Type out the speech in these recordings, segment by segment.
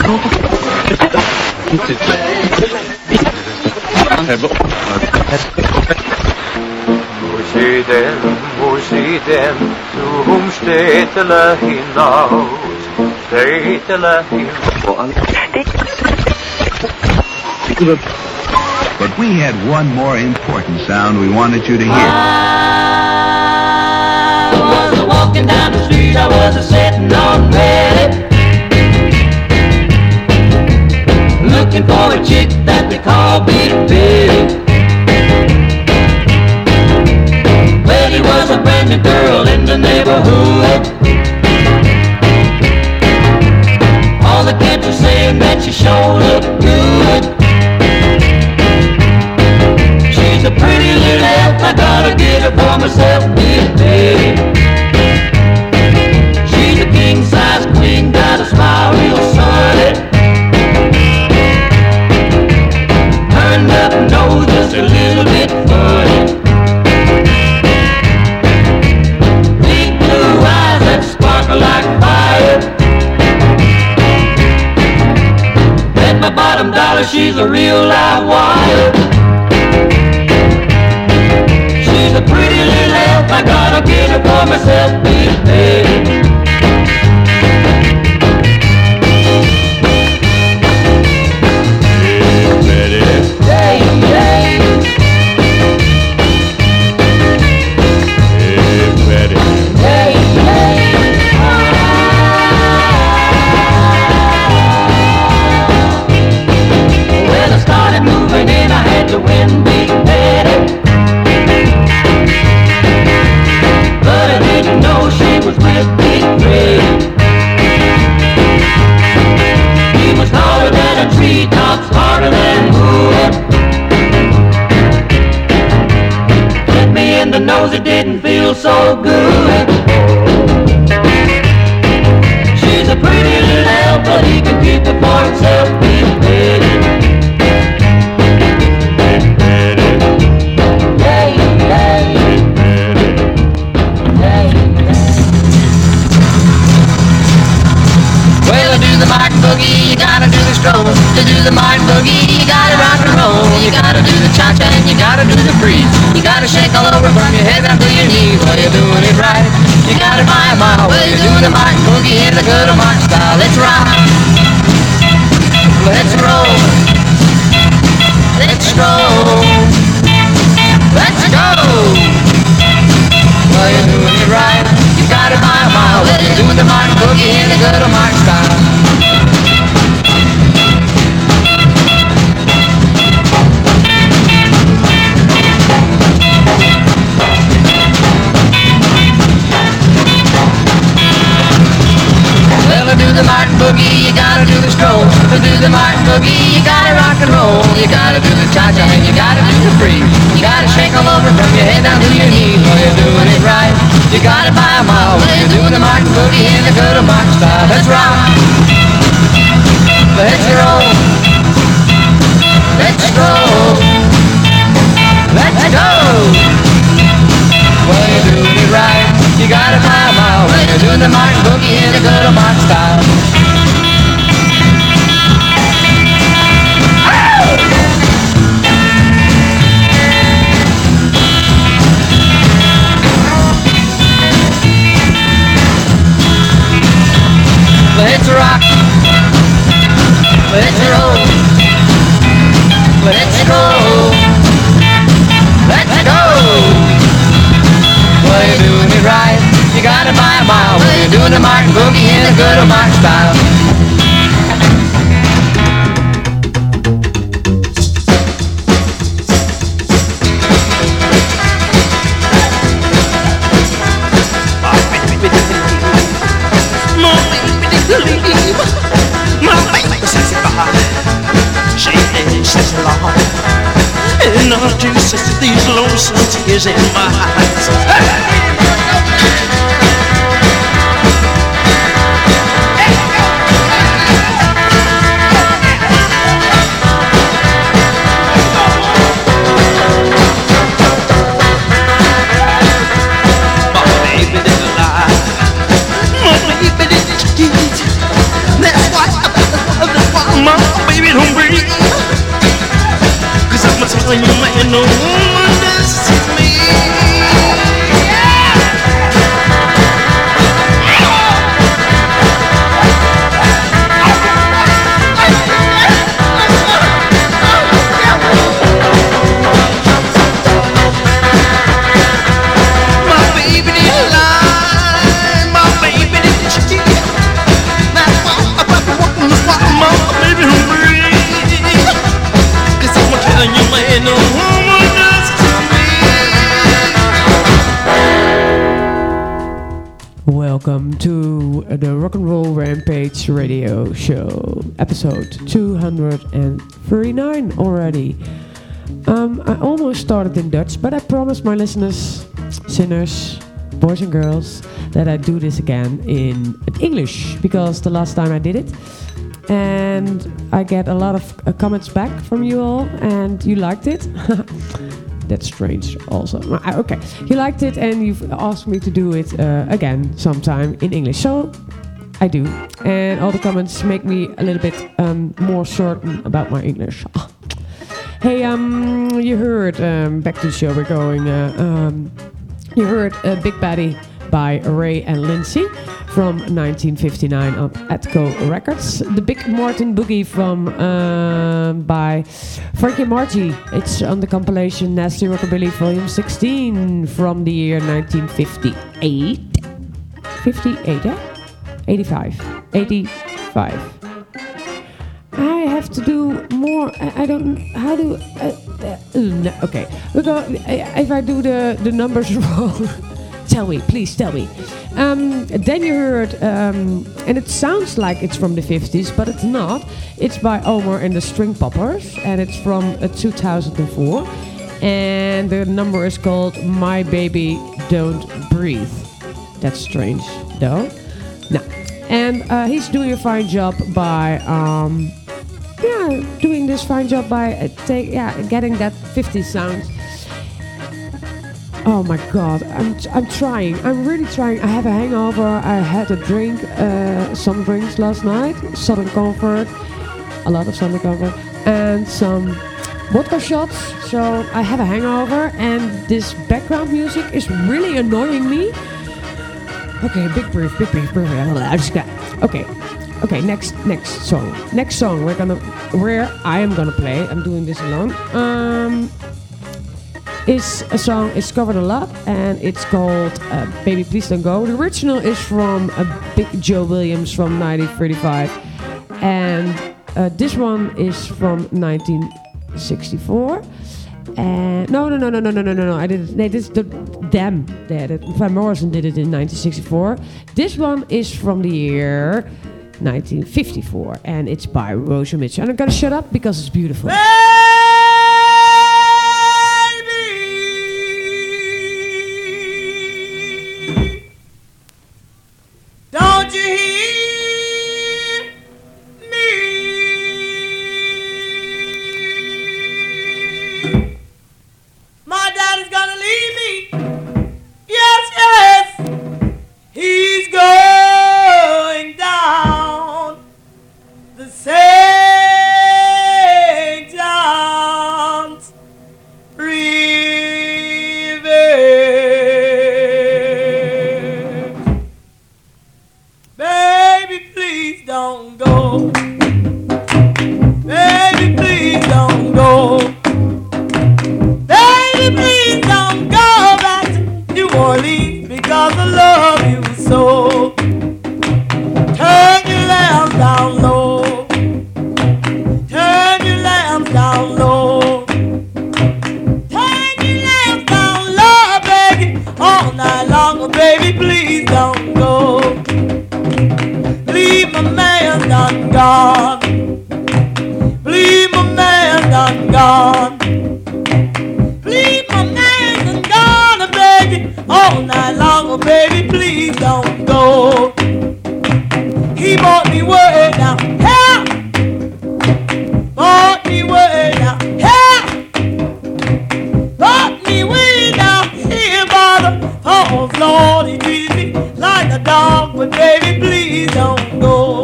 Wo sie denn zum Städtele hinaus, Städtele hinaus. But we had one more important sound we wanted you to hear. I was walking down the street, I was sitting on ready, looking for a chick that they call Big Betty. Well, he was a brand new girl in the neighborhood. All the kids were saying that she sure looked good. She's a pretty little elf, I gotta get her for myself, Big Betty. She's a king-size queen, got a smile real solid. Turned up nose just a little bit funny. Like fire. Bet my bottom dollar she's a real live wire. She's a pretty little elf, I gotta get her for myself, Big Betty. To win Big Betty, but I didn't know she was with Big Betty. He was taller than a treetop, harder than wood. Hit me in the nose, it didn't feel so good. She's a pretty little elf, but he can keep it for himself, Big Betty. The Martin Boogie, you gotta do the stroll. To do the Martin Boogie, you gotta rock and roll. You gotta do the cha-cha and you gotta do the freeze. You gotta shake all over from your head down to your knees while you're doing it right. You gotta buy a mile while you're doing the Martin Boogie in the good old Martin style. Let's rock, let's roll, let's stroll, let's go. While you're doing it right, you gotta buy a mile while you're doing the Martin Boogie in the good old Martin style. To do the Martin Boogie, you gotta do the stroll. To do the Martin Boogie, you gotta rock and roll. You gotta do the cha-cha and you gotta do the freeze. You gotta shake all over from your head down to your knees while you're doing it right. You gotta buy a mile while you're doing the Martin Boogie in the good old Martin style. Let's rock, let's roll, let's stroll, let's go. While you're doing it right, you gotta buy a mile while you're doing the Martin Boogie in the good old Martin style. Let's rock, let's roll, let's roll, let's go. While you're doing it right, you gotta buy a mile while you're doing the Martin Boogie in the good old Martin style. And not to set these lonesome tears in my eyes. My baby didn't lie. My baby didn't cheat. That's why I love baby, breathe. 'Cause I'm telling you, man, no woman does to me. Welcome to the Rock and Roll Rampage radio show, episode 239 already. I almost started in Dutch, but I promised my listeners, sinners, boys and girls, that I do this again in English, because the last time I did it, and I get a lot of comments back from you all, and you liked it. That's strange also. Okay, you liked it and you've asked me to do it again sometime in English, so I do. And all the comments make me a little bit more certain about my English. Hey, you heard, back to the show we're going, you heard Big Baddy by Ray and Lindsay from 1959 on Atco Records. The Big Martin Boogie from by Frankie Margie. It's on the compilation Nasty Rockabilly Volume 16 from the year 1958. 58, eh? 85. I have to do more. I don't. How do? No, okay. We go. If I do the numbers wrong, tell me, please tell me. Then you heard, and it sounds like it's from the 50s, but it's not. It's by Omar and the String Poppers, and it's from 2004. And the number is called My Baby Don't Breathe. That's strange, though. No. And he's doing a fine job by, doing this fine job by getting that 50s sound. Oh my God, I'm trying. I'm really trying. I have a hangover. I had a drink, some drinks last night. Southern Comfort, a lot of Southern Comfort, and some vodka shots. So I have a hangover, and this background music is really annoying me. Okay, big brief. Okay, next song. Next song where I am gonna play. I'm doing this alone. Is a song, it's covered a lot, and it's called Baby Please Don't Go. The original is from Big Joe Williams from 1935, and this one is from 1964. And no, I didn't. This them. Van Morrison did it in 1964. This one is from the year 1954, and it's by Rosie Mitchell. And I'm gonna shut up because it's beautiful. Don't you hear me? My daddy's gonna leave me. Yes, he's going down the St. John's River. Baby, please don't go. Baby, please don't go. Baby, please don't go back to New Orleans, because I love you so. Turn your lamp down low. Turn your lamp down low. Turn your lamp down low, baby, all night long. Oh, baby, please don't go. Leave my man done gone. Leave my man done gone. Leave my man done gone, oh, baby, all night long. Oh, baby, please don't go. He bought me way down here. Bought me way down here. Bought me way down here by the falls, Lord. He treated me like a dog, but baby, please don't go.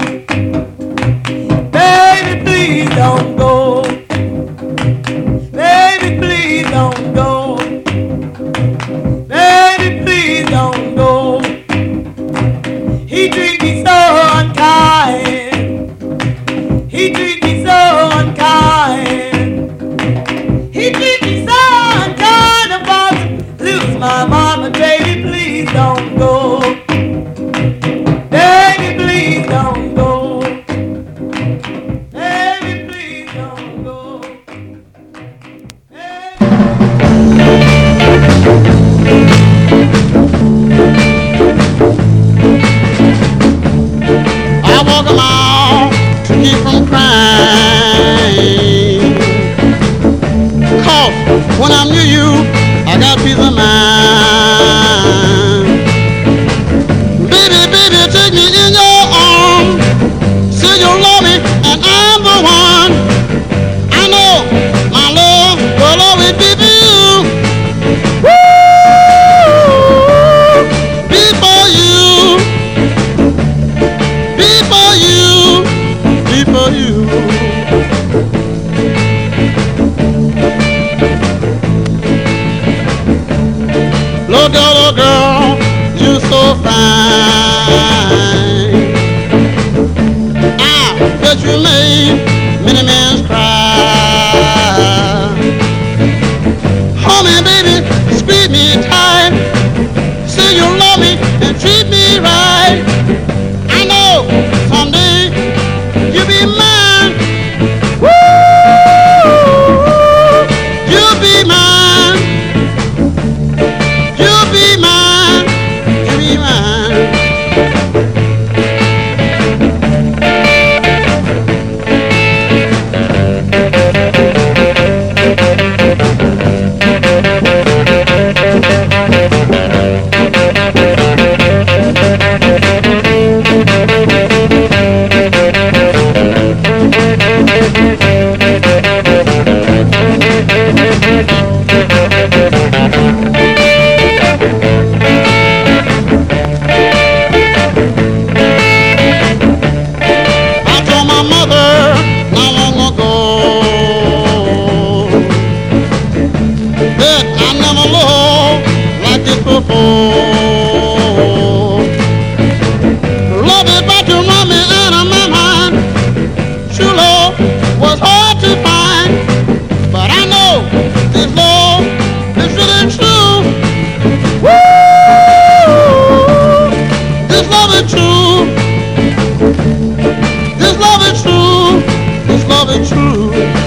Baby, please don't go. Baby, please don't go. Baby, please don't go. walk a mile to keep from crying. 'Cause when I'm near you, I got peace of mind. Baby, baby, take me in your arms. Say you love me and I'm the one. I know my love will always be for you. Woo! Be for you. Be for you. Be for you. Little girl, you're so fine. I bet you made many men cry. Hold me, baby, squeeze me tight. Say you love me and treat me right. I know someday you'll be mine. Woo! You'll be mine. You'll be mine. You'll be mine. Love is about to run me out of my mind. True love was hard to find, but I know this love is really true. Woo! This love is true. This love is true. This love is true.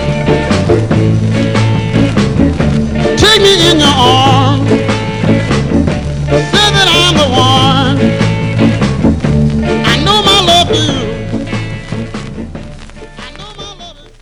Take me in your arms. Say that I'm the one. I know my love for you. I know my love is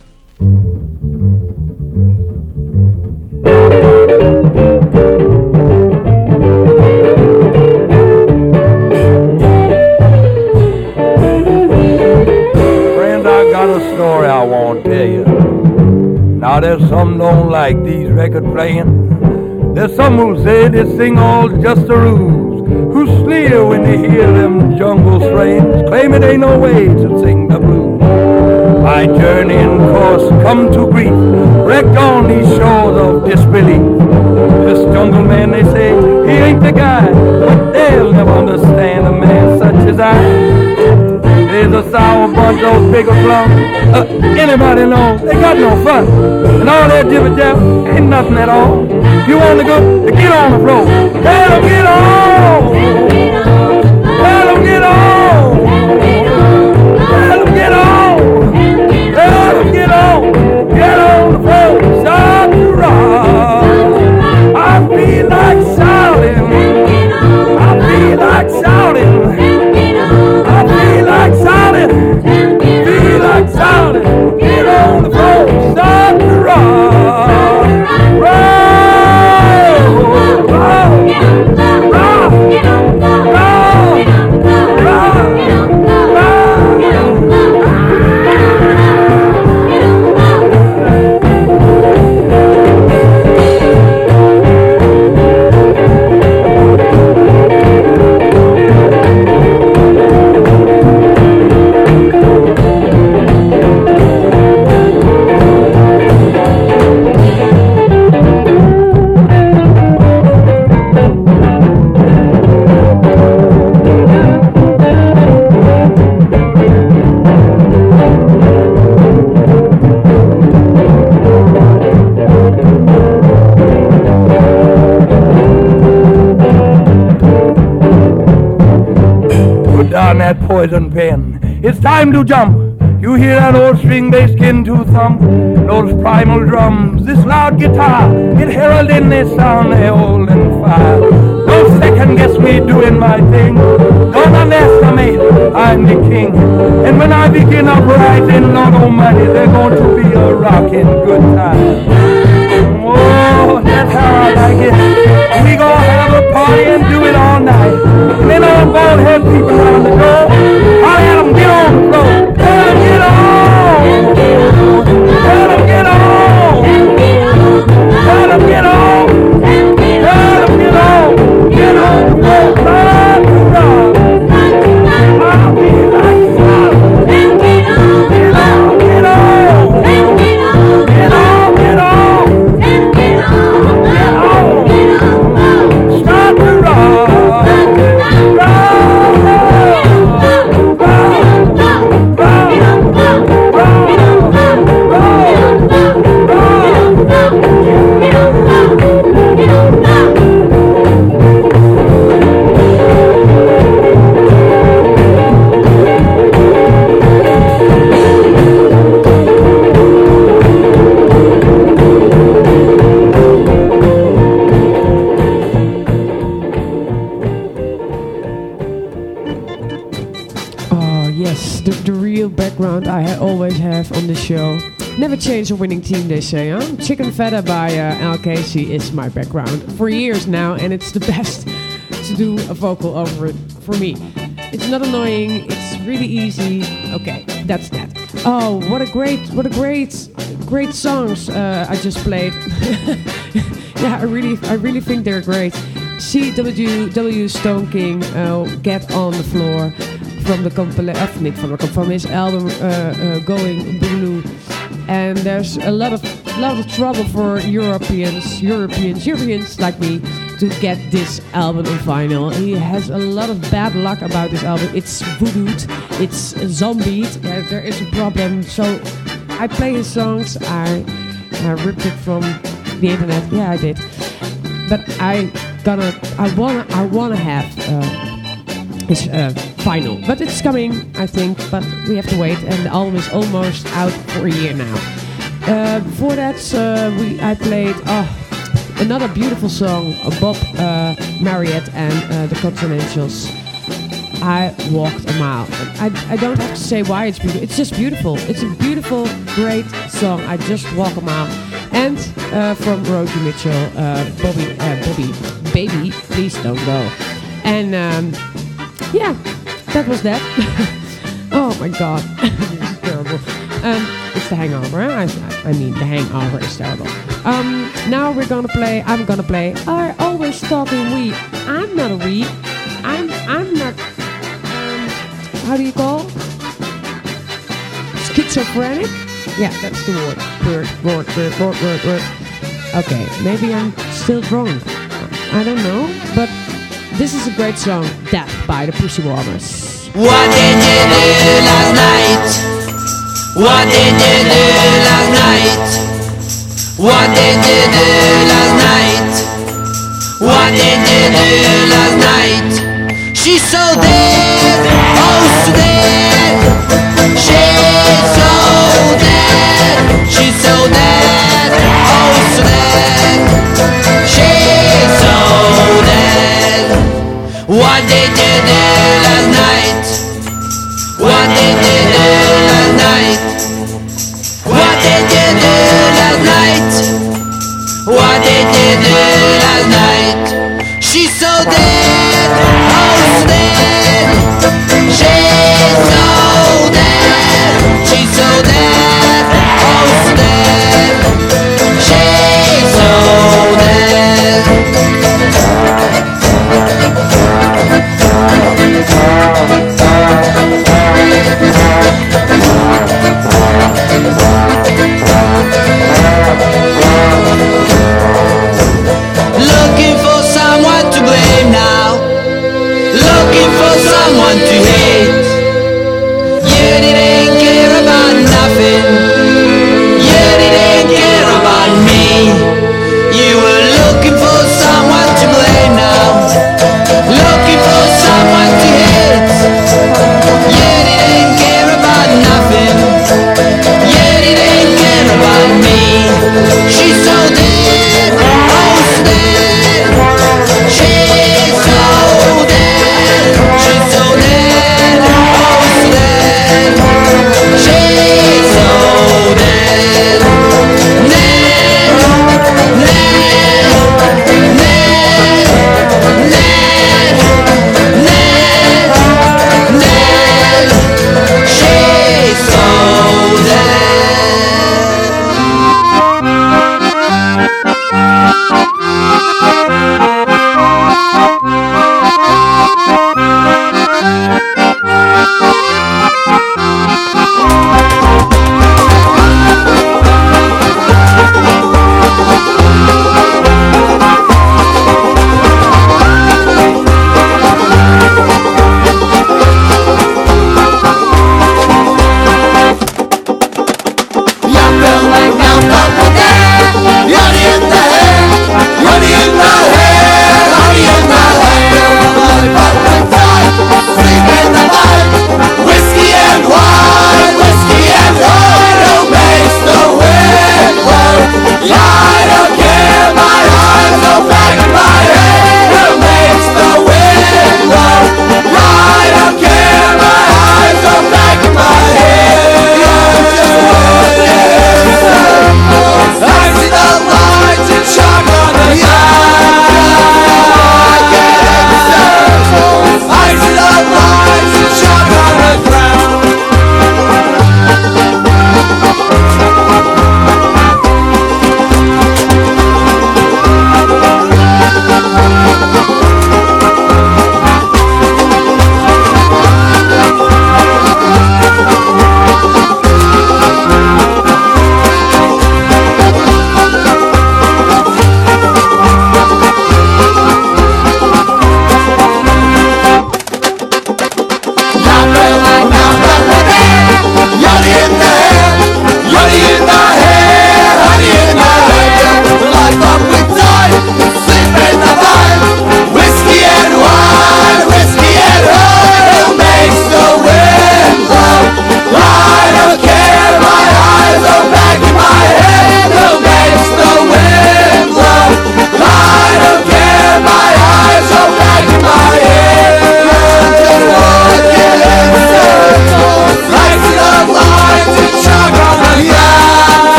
Friends, I got a story I want to tell you. Now there's some don't like these record playing. There's some who say this thing all just a ruse, who sneer when they hear them jungle strains, claim it ain't no way to sing the blues. My journey and course come to grief, wrecked on these shores of disbelief. This jungle man, they say, he ain't the guy, but they'll never understand a man such as I. There's a sour bunch, those big plums. Anybody knows they got no fun. And all that jibber-jab ain't nothing at all. You want to go, get on the floor. Let them get on. Let them get on. Let them get on. Let them get on. Get on the floor. Start to rock. I feel like shouting. I feel like shouting. I feel like shouting. Feel like shouting. Get on the floor. Start to rock. Rock. That poison pen. It's time to jump. You hear that old string bass skin to thump. Those primal drums, this loud guitar, it heralding this sound they hold and fire. Don't second guess me doing my thing. Don't underestimate, I'm the king. And when I begin uprising, Lord Almighty, they're going to be a rocking good time. Oh, that's how I like it. We gonna have a party and do it all night. And then all bald head people around the door, I'll let them get on the floor. Let them get on. Let them get on. Let them get on. Let them get on. Get on the floor. Run to rock. I'll be like solid. Get on. Get on. Get on. Get on. Get on. Get on. Start to rock. Background I always have on the show. Never change a winning team, they say, huh? Chicken Feta by Al Casey is my background for years now, and it's the best to do a vocal over it for me. It's not annoying, it's really easy. Okay, that's that. Oh, what a great songs I just played. Yeah, I really think they're great. CWW Stone King, Get on the Floor. From his album Going Blue, and there's a lot of trouble for Europeans like me to get this album on vinyl. He has a lot of bad luck about this album. It's voodooed, it's zombied. There is a problem. So I play his songs. I ripped it from the internet. Yeah, I did. But I wanna have. It's final, but it's coming, I think, but we have to wait, and the album is almost out for a year now. Before that, I played another beautiful song, Bob Marriott and the Continentals. I walked a mile. I don't have to say why it's beautiful. It's just beautiful. It's a beautiful, great song. I just walk a mile. And from Rosie Mitchell, Bobby, baby, please don't go. And yeah, that was that. Oh my god, this is terrible. It's the hangover, huh? I mean, the hangover is terrible. Now I'm gonna play I always talking we. I'm not a we. I'm not, how do you call? Schizophrenic? Yeah, that's the word. Okay, maybe I'm still drunk. I don't know, but this is a great song, Death by the Pussy Warmers. What did you do last night? What did you do last night? What did you do last night? What did you do last night? She's so dead, oh so dead. She's so dead. She's so dead, oh so dead. She's so dead. What did you do last night? What did you do last night? What did you do last night? What did you do last night? She's so dead, oh so dead.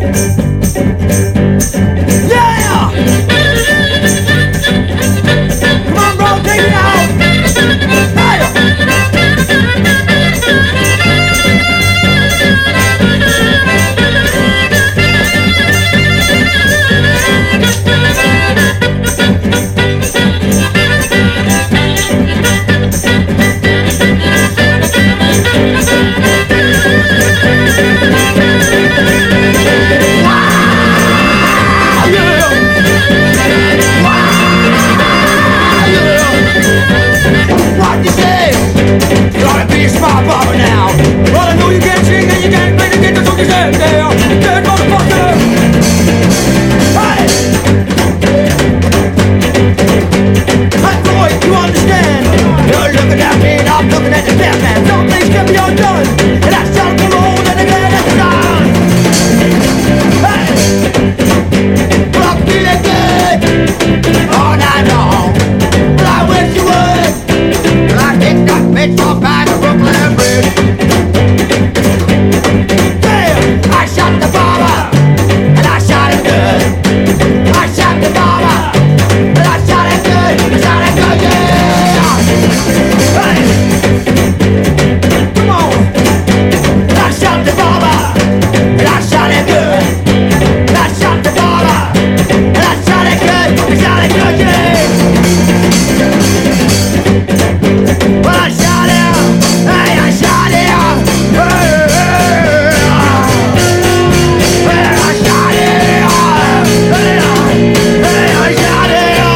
Yeah! Come on, bro, take it out! What you say? You ought to be a smart barber now. Well, I know you can't sing and you can't play the guitar, so you say, there, dead motherfucker. Hey! Hey, boy, you understand? You're looking at me and I'm looking at the dead man. Some things can be undone, and I shall go on and again and done. Hey! Well, I'm feeling good all night long. Well, I wish you would. I think that bitch walked by the Brooklyn Bridge. Damn, I shot the barber, and I shot him good. I shot the barber, and I shot him good. I shot him good, yeah. Hey, come on. I shot the barber, and I shot him good. I shot the barber, and I shot him good. I shot him good, yeah. Well, I shot him, hey, I shot him, hey, I shot him, hey, I shot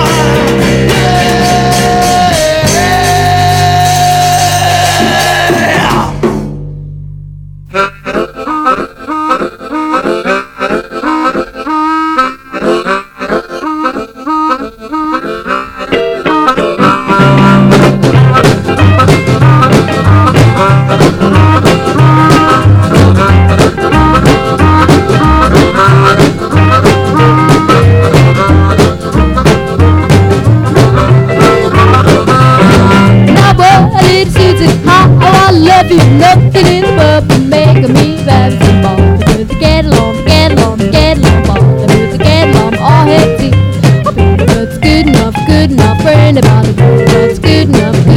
nothing in the world can make me happy. But to get along, but to get along, all happy. What's good enough for anybody? What's good enough for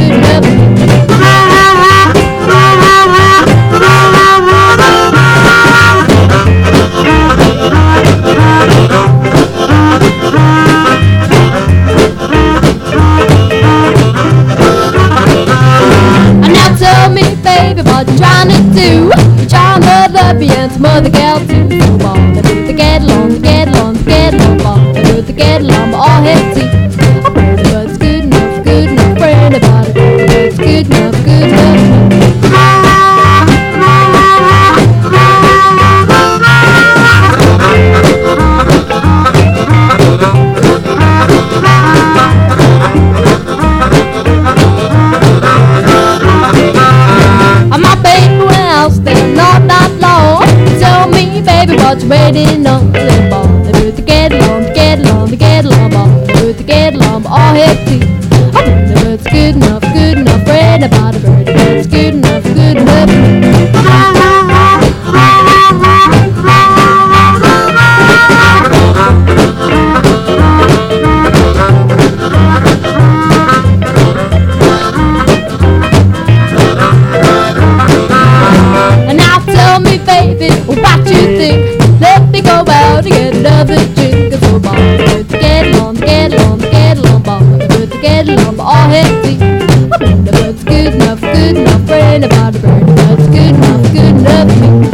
tell me, baby, what you trying to do? You're trying to love me and some other gal too. So ball, they do to get along, ball, they do to get along, but all happy. But it's good enough for anybody. But it's good enough. Baby, what you waiting on? They do to get along, ball. They do to get along, but all happy. But it's good enough for anybody. But it's good enough. And now tell me, baby, what you think? Let me go out and get another drink. It's so ball, good to get along, ball. Good to get along, but all happy. But it's good enough for anybody. But it's good enough for me.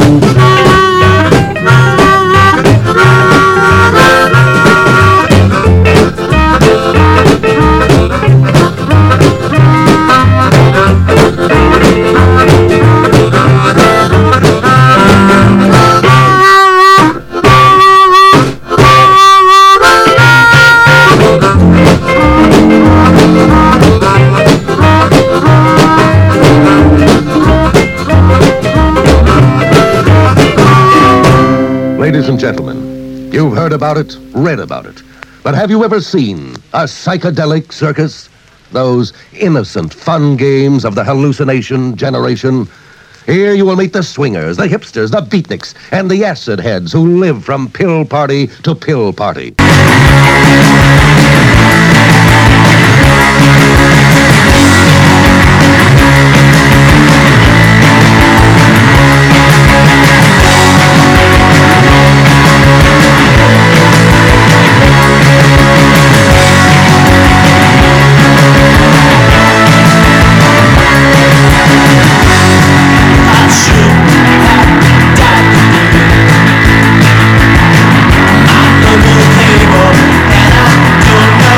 Ladies and gentlemen, you've heard about it, read about it. But have you ever seen a psychedelic circus? Those innocent fun games of the hallucination generation? Here you will meet the swingers, the hipsters, the beatniks, and the acid heads who live from pill party to pill party. And I don't know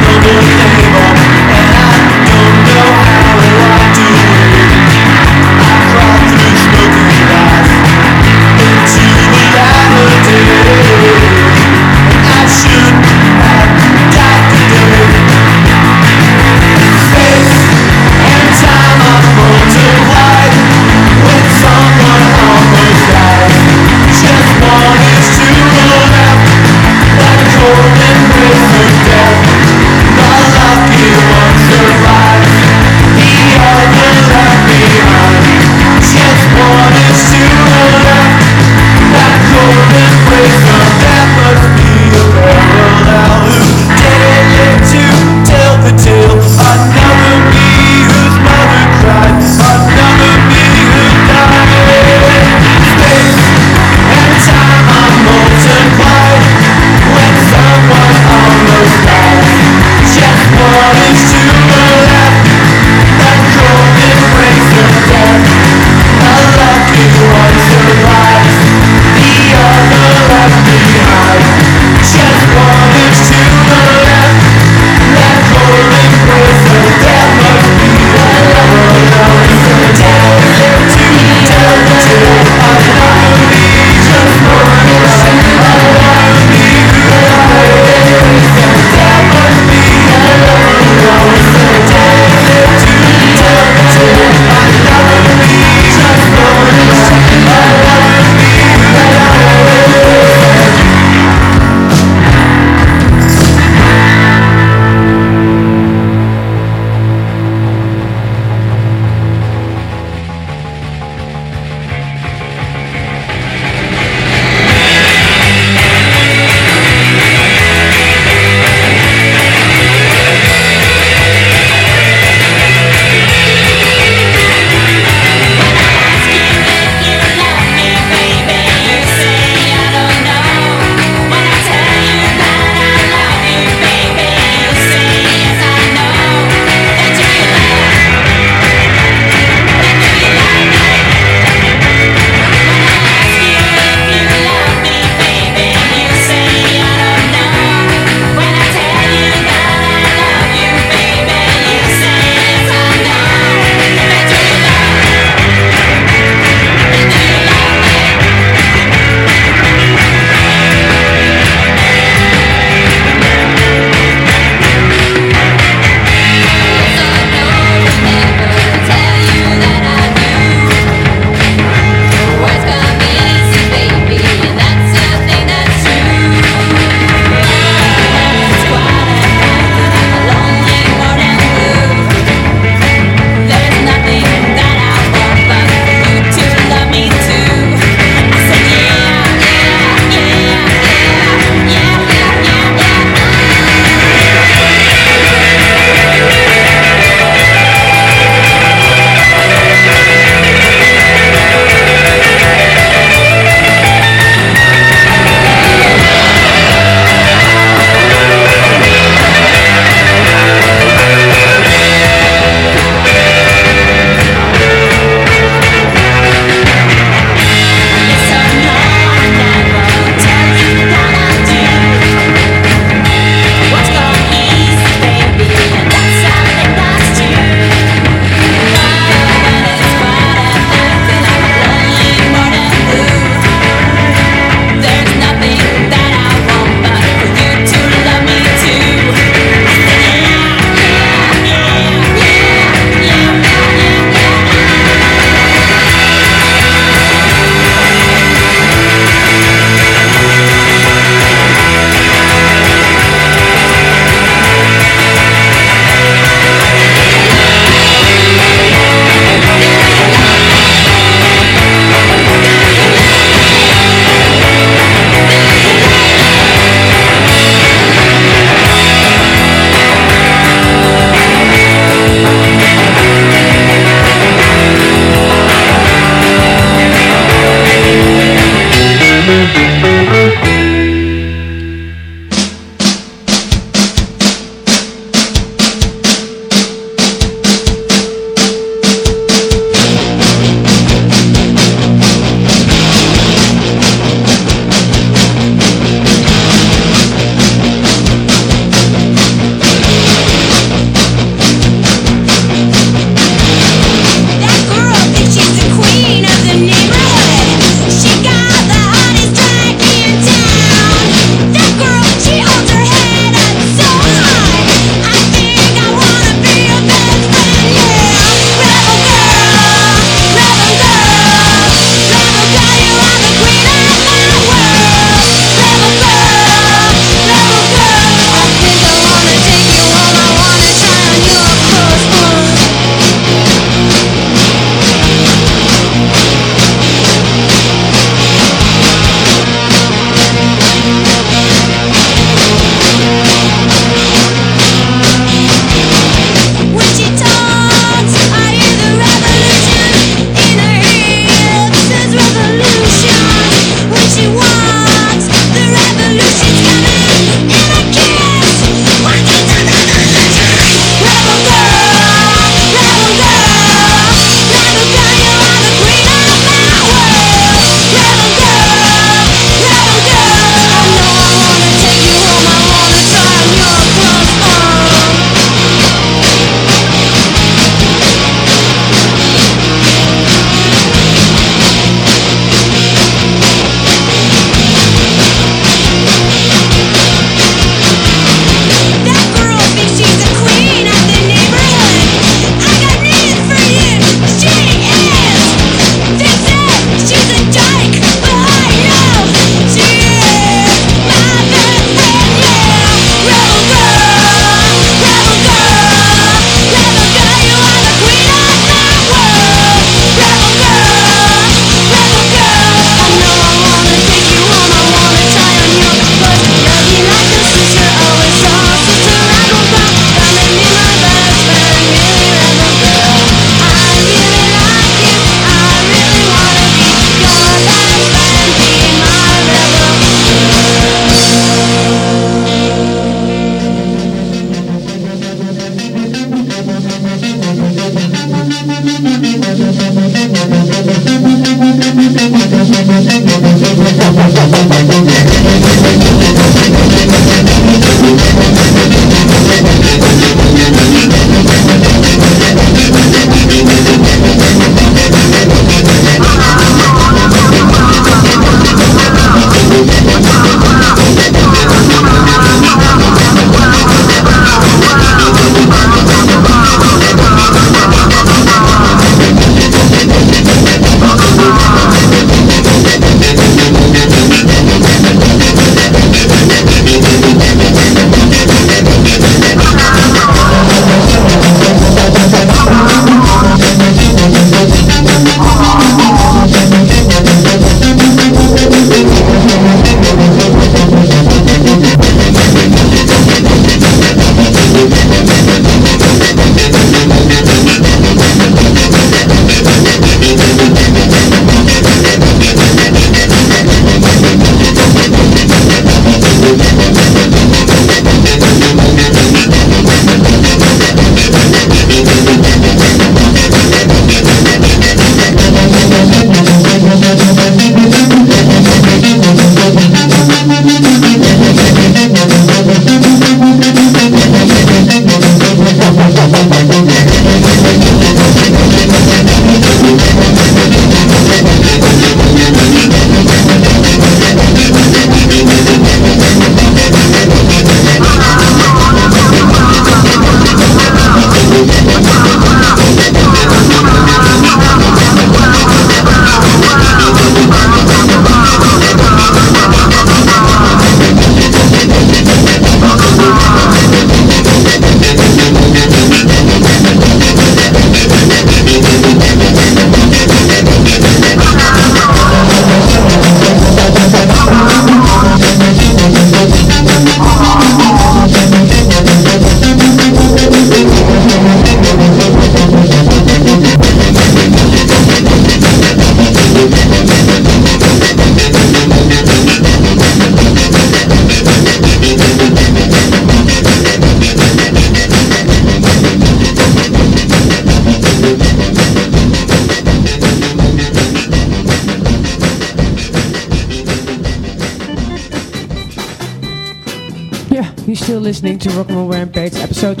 still listening to Rock and Roll Rampage, episode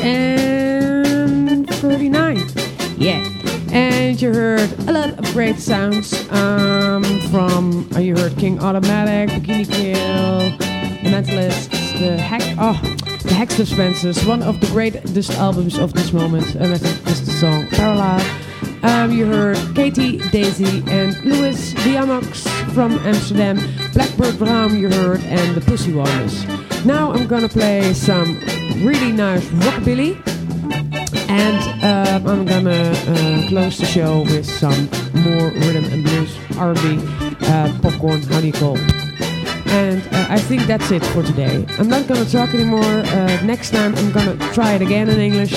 239. Yeah. And you heard a lot of great sounds you heard King Automatic, Bikini Kill, The Mentalists, the Hex Dispensers, one of the greatest albums of this moment, and I think this is the song Parallel. You heard Katie, Daisy, and Louis Diamox from Amsterdam, Blackbird Braam you heard, and the Pussy Warmers. Now I'm gonna play some really nice rockabilly, and I'm gonna close the show with some more rhythm and blues, R&B, popcorn, honeycomb. And I think that's it for today. I'm not gonna talk anymore. Next time I'm gonna try it again in English.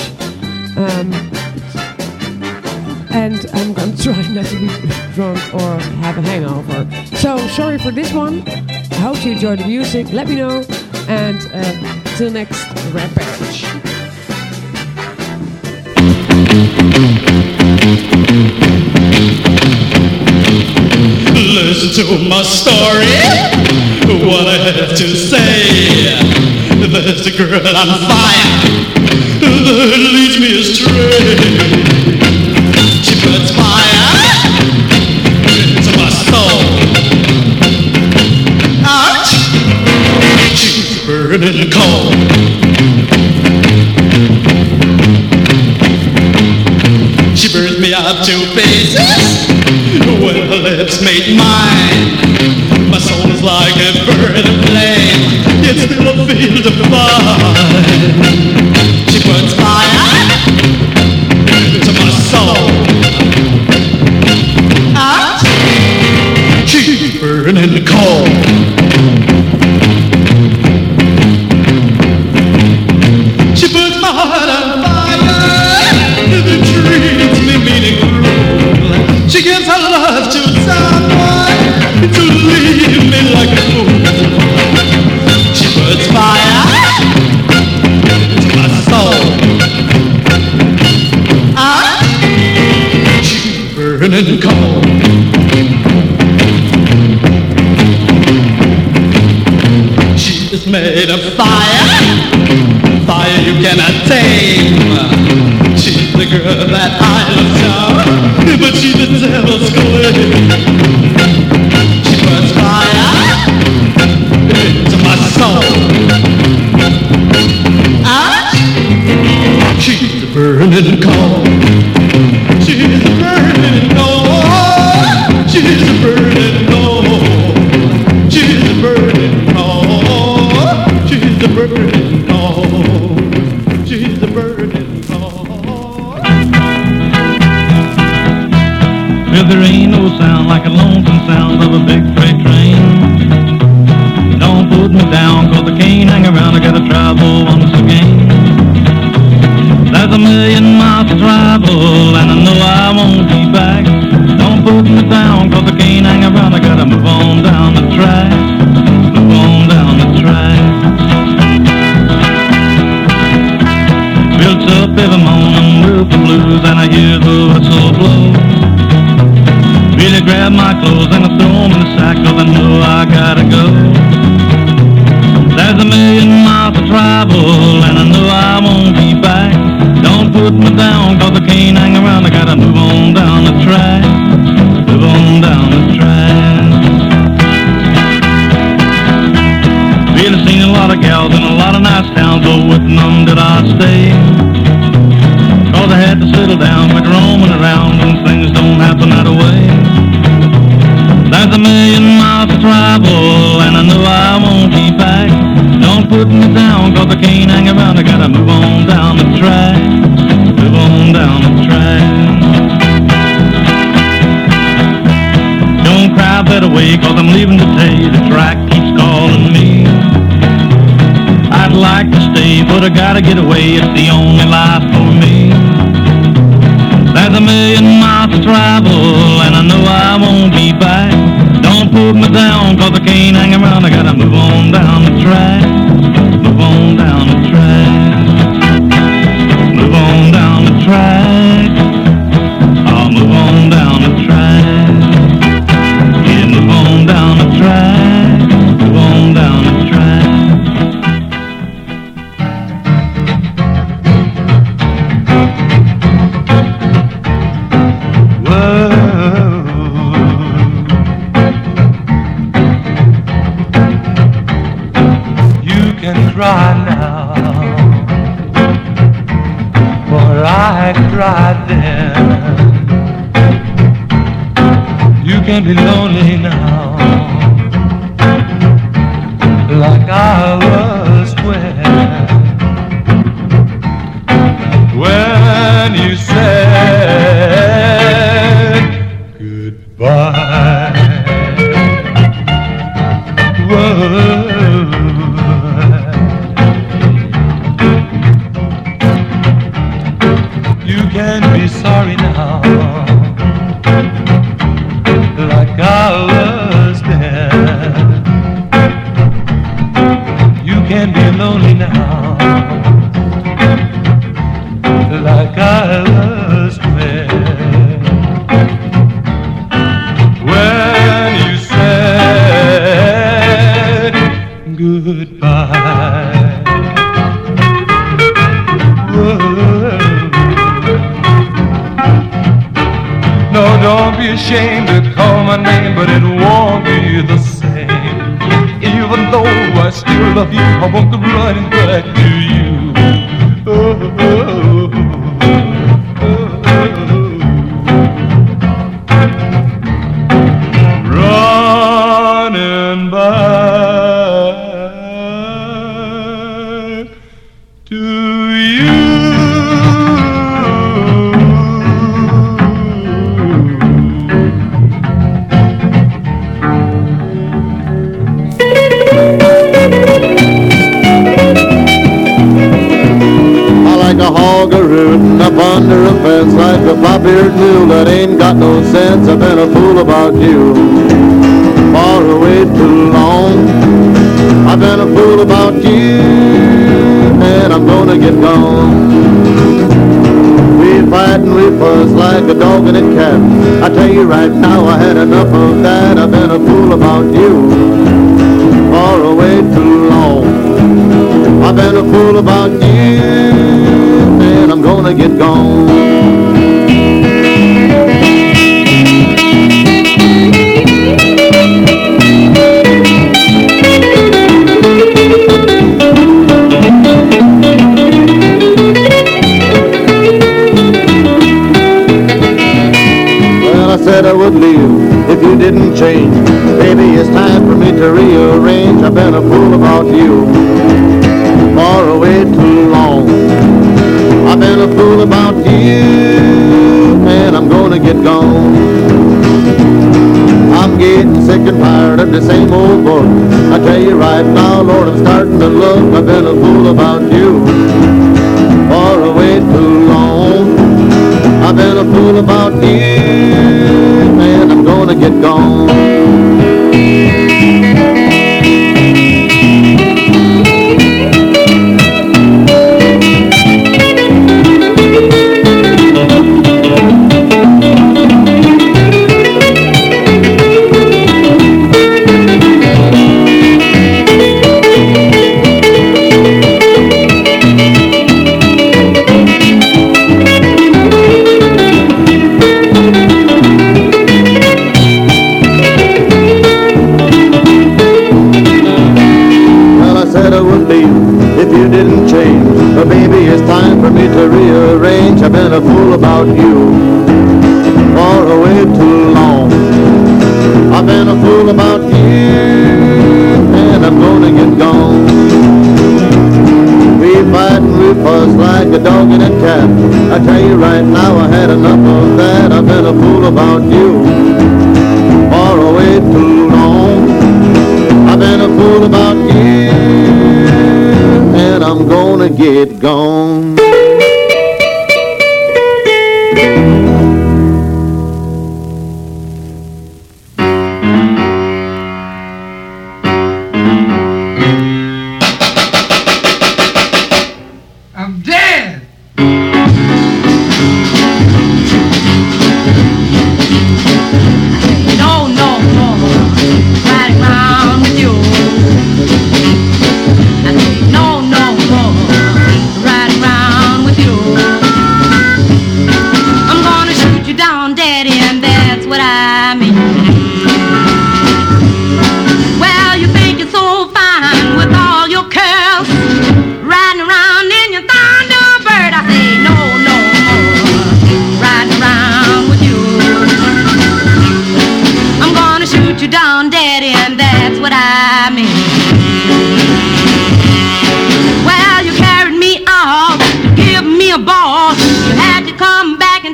And I'm gonna try not to be drunk or have a hangover. So sorry for this one. I hope you enjoy the music. Let me know. And till next Rampage. Listen to my story, what I have to say. There's a girl on fire that leads me astray. She puts fire into my soul. Ouch! She's burning cold. She burns me up to pieces when her lips meet mine. My soul is like a burning flame, yet still I feel divine. She puts fire into my soul. Ouch! She's burning cold. She puts my heart on fire, and it treats me meaningful. She gives her love to someone to leave me like a fool. She puts fire into my soul. She's burning cold. She's made of fire, fire you cannot tame. She's the girl that I love so, but she's the devil's claim. She puts fire into my soul. She's burning cold. She's burning cold. She's burning cold. She's burning cold. She's burning cold. She's burning cold. Well, there ain't no sound like a lonesome sound of a big freight train. Don't put me down, 'cause I can't hang around. I gotta travel once again. There's a million miles to travel, and I know I won't be back. Don't put me down, 'cause I can't hang around. I gotta move on down the track. Move on down the track. Built up every morning with the blues, and I hear the whistle blow. Really grab my clothes and I throw them in the sack, 'cause I know I gotta go. There's a million miles to travel, and I know I won't be back. Don't put me down, 'cause I can't hang around. I gotta move on down the track. Move on down the track. Really seen a lot of gals in a lot of nice towns, but with none did I stay. 'Cause I had to settle down, quit roaming around, and things don't happen that way. There's a million miles to travel, and I know I won't be back. Don't put me down, 'cause I can't hang around. I gotta move on down the track. Move on down the track. Don't cry, better wait, 'cause I'm leaving today. The track keeps calling me. I'd like to stay, but I gotta get away. It's the only life for me. There's a million miles to travel, and I know I won't be back. Don't put me down, 'cause I can't hang around. I gotta move on down the track. Move on down the track. Move on down the track. I'll move on down the track. Yeah, move on down the track. Move on down the track. I cried then. You can be lonely now, like I was when you said goodbye. Whoa. You can be sorry now, like I was then. You can be lonely now, like I was when you said goodbye. No, don't be ashamed to call my name, but it won't be the same. Even though I still love you, I won't come running back to you. Oh, oh, oh. Running back to you. Like a hog a rootin' up under a fence, like a flop-eared mule that ain't got no sense. I've been a fool about you far away too long. I've been a fool about you, and I'm gonna get gone. We fight and we fuss like a dog and a cat. I tell you right now, I had enough of that. I've been a fool about you far away too long. I've been a fool about you, and I'm gonna get gone. Well, I said I would leave if you didn't change. Baby, it's time for me to rearrange. I've been a fool about you far away too long. I've been a fool about you, and I'm gonna get gone. I'm getting sick and tired of the same old book. I tell you right now, Lord, I'm starting to look. I've been a fool about you far away too long. I've been a fool about you, and I'm gonna get gone. But baby, it's time for me to rearrange. I've been a fool about you far away too long. I've been a fool about you, and I'm gonna get gone. We fight and we fuss like a dog and a cat. I tell you right now, I had enough of that. I've been a fool about you far away too long. I've been a fool about you, and I'm gonna get gone. I'm dead. No, no, no, riding around with you. I say no, no, no, riding around with you. I'm gonna shoot you down, Daddy, and that's what I mean. Well, you think you're so fine with all your curls, riding around in your thunder.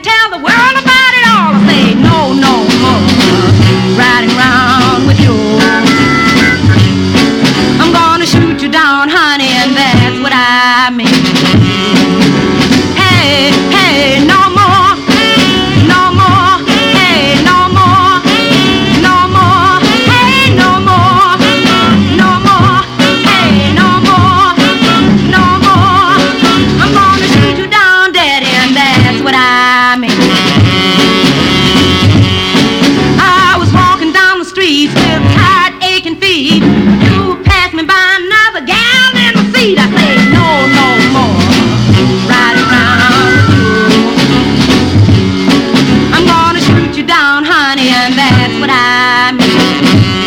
tell the world about it all. I say no, no more riding around with you. I'm gonna shoot you down, honey, and that's what I mean. Hey, hey, no more, no more, hey, no more, no more, hey, no more, no more, hey, no more, no more. I'm gonna shoot you down, Daddy, and that's what I mean. I was walking down the street with tired, aching feet. You passed me by another gal in the seat. I say no, no more riding around with you. I'm gonna shoot you down, honey, and that's what I mean.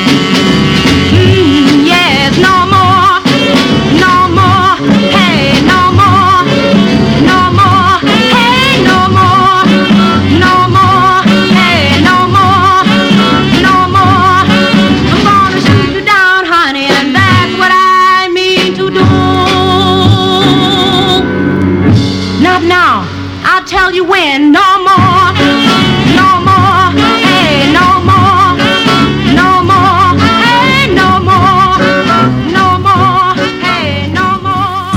Yes, no more, no more, hey, no more, no more, hey, no more, no more, hey, no more, no more. I'm gonna shoot you down, honey, and that's what I mean to do. Not now, I'll tell you when. No more, no more, hey, no more, no more, hey, no more, no more, hey, no more.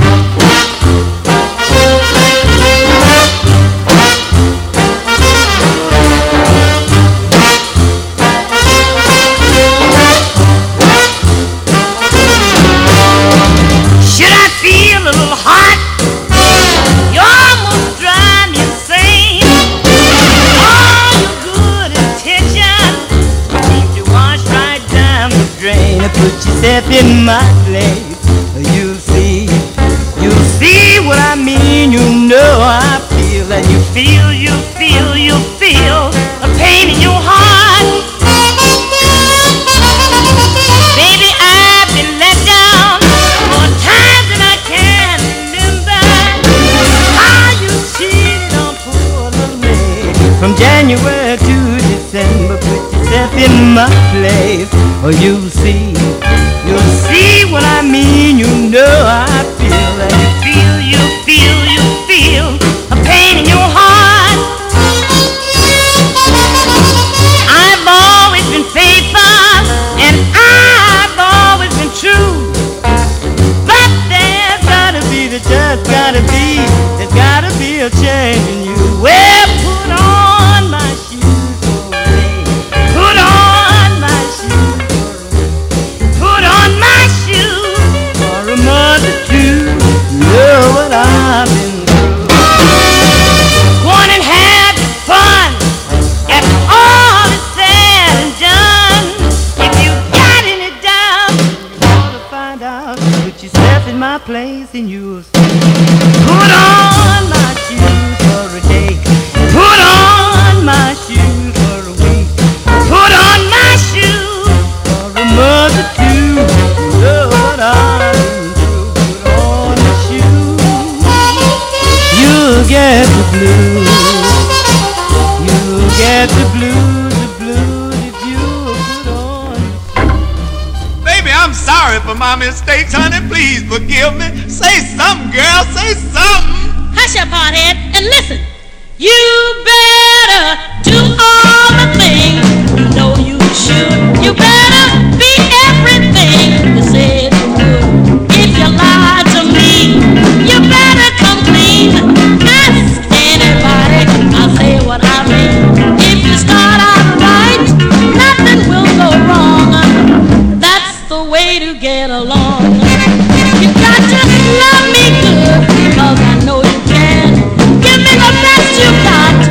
Should I feel a little hot? You almost drive me insane. All your good intentions seem to wash right down the drain. Put yourself in my place. You see what I mean. You know I feel, and you feel a pain in your heart. Baby, I've been let down more times than I can remember. How you cheated on poor little me from January to December. Put yourself in my place, or you'll see what I mean. You know I feel, and you feel a pain in your heart. I've always been faithful, and I've always been true. But there's gotta be a change in you. Well, put on my shoes for a day. Put on my shoes for a day. Put on my shoes for a month or two. Know what I've been through. Go on and have your fun after all is said and done. If you got any doubt, you ought to find out. Put yourself in my place and you'll see. Put on my shoes for a day. Put on my shoes for a week. Put on my shoes for a month or two. You know what I've been through. Put on my shoes. You'll get the blues. You'll get the blues if you put on. Baby, I'm sorry for my mistakes, honey. Please forgive me. Say something, girl. Say something. Hush up, hardhead, and listen. You better do all the things you know you should. You better be everything you said you would. If you lied to me, you better come clean. Ask anybody, I'll say what I mean. If you start out right, nothing will go wrong. That's the way to get along. You got to love me good, because I know you can. Give me the best you got,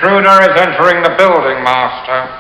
intruder is entering the building, Master.